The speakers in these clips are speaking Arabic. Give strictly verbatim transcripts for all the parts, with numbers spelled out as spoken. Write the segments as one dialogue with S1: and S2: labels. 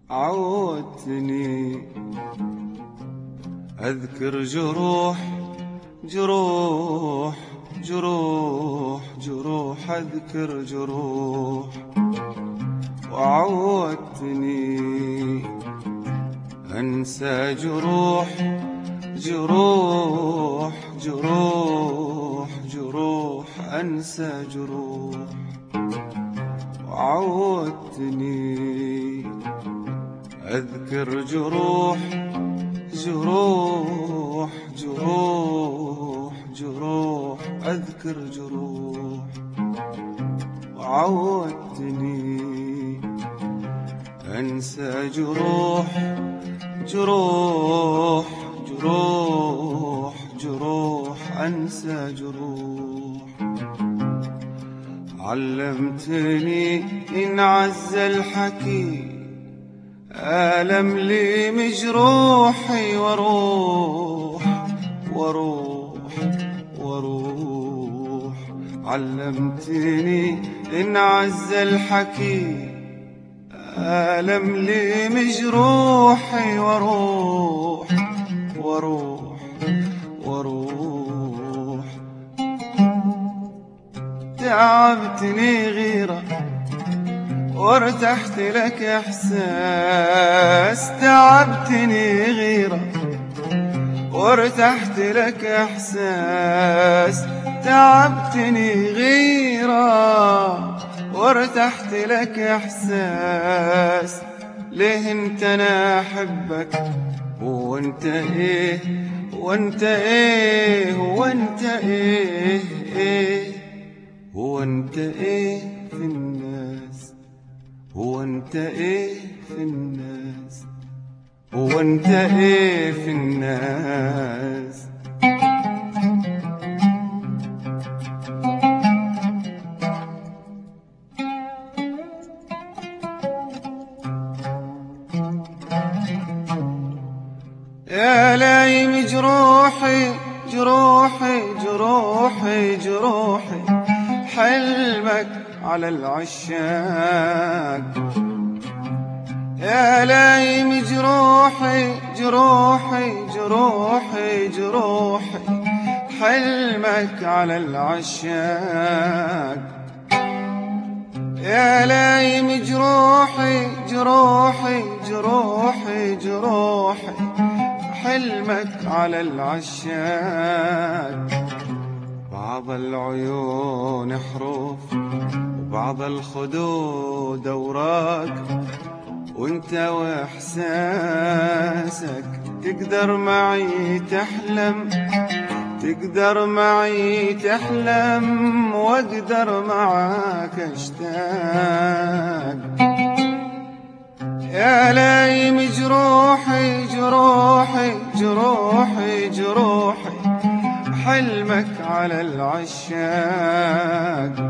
S1: عودتني أذكر جروح جروح جروح جروح أذكر جروح، وعودتني أنسى جروح جروح جروح جروح أنسى جروح، وعودتني أذكر جروح جروح جروح جروح أذكر جروح، وعودتني أنسى جروح جروح جروح جروح أنسى جروح. علمتني إن عز الحكي ألم لي مجروحي، وروح وروح وروح. علمتني إن عز الحكي ألم لي مجروحي، وروح وروح وروح. تعبتني غيرة وارتحت لك إحساس، تعبتني غيرة وارتحت لك إحساس، تعبتني غيرة وارتحت لك إحساس. ليه انت انا احبك وانت ايه وانت ايه وانت ايه ايه وانت ايه في الناس، وانت ايه في الناس، وانت ايه في الناس. يا لايم جروحي جروحي جروحي جروحي، حلمك على العشاق. يا لايم جروحي جروحي جروحي جروحي، حلمك على العشاق. يا لايم جروحي جروحي جروحي جروحي، حلمك على العشاق. بعض العيون حروف وبعض الخدود أوراق، وانت واحساسك تقدر معي تحلم، تقدر معي تحلم، واقدر معاك اشتاق. يا لايم جروحي جروحي جروحي جروحي، حلمك على العشاق.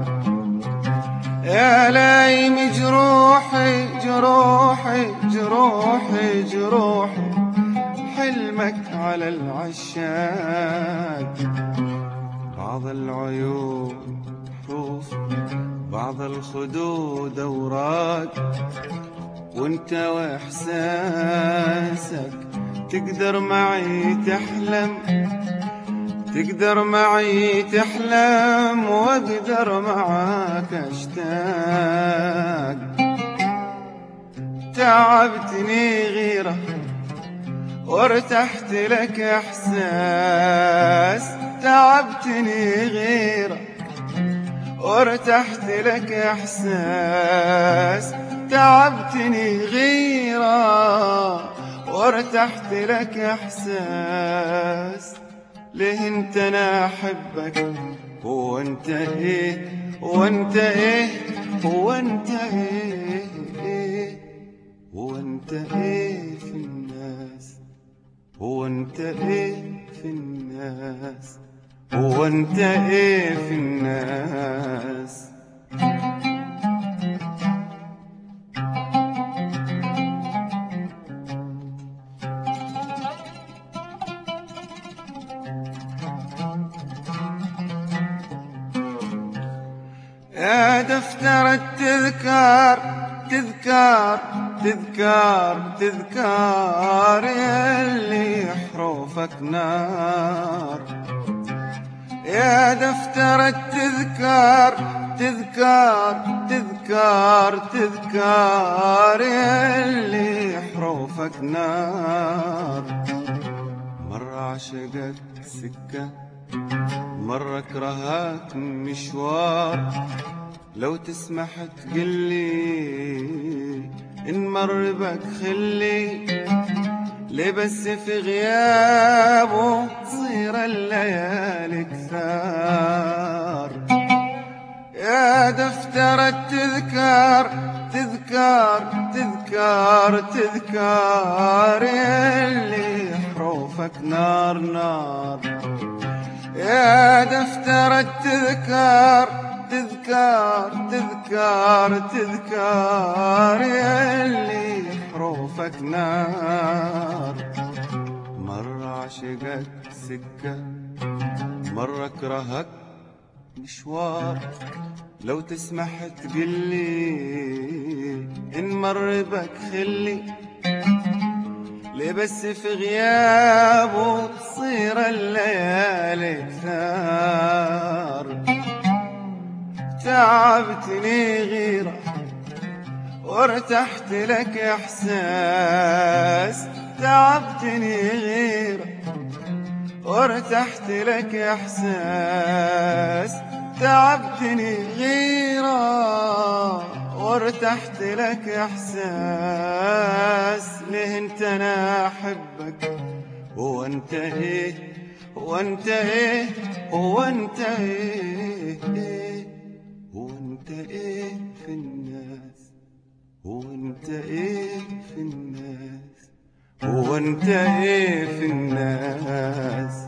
S1: يا لايم جروحي جروحي جروحي جروحي، حلمك على العشاق. بعض العيون حروف بعض الخدود أوراق، وانت واحساسك تقدر معي تحلم، تقدر معي تحلم، واقدر معاك اشتاق. تعبتني غيرة وارتحت لك إحساس، تعبتني غيرة وارتحت لك إحساس، تعبتني غيرة وارتحت لك إحساس. ليه انت انا احبك وانت ايه وانت ايه وانت ايه ايه وانت ايه في الناس، وانت ايه في الناس، وانت ايه في الناس. يا دفتر التذكار تذكار تذكار تذكار يلي حروفك نار. يا دفتر التذكار تذكار تذكار تذكار يلي حروفك نار. مرة عشقك سكة مرة كرهك مشوار، لو تسمح تقلي إن مر بك خلي، ليه بس في غيابه تصير الليالي كثار. يا دفتر التذكار تذكار تذكار تذكار يلي حروفك نار نار. يا دفتر التذكار تذكار تذكار تذكار يلي حروفك نار. مرة عشقك سكة مرة كرهك مشوار، لو تسمح تقلي إن مر بك خلي، ليه بس في غيابه تصير الليالي كثار. تعبتني غيرة وارتحت لك إحساس، تعبتني غيرة وارتحت لك إحساس، تعبتني غيرة وارتحت لك إحساس. ليه انت انا احبك هو انت ايه هو انت ايه هو انت ايه هو انت ايه في الناس، هو انت ايه في الناس، هو انت ايه في الناس.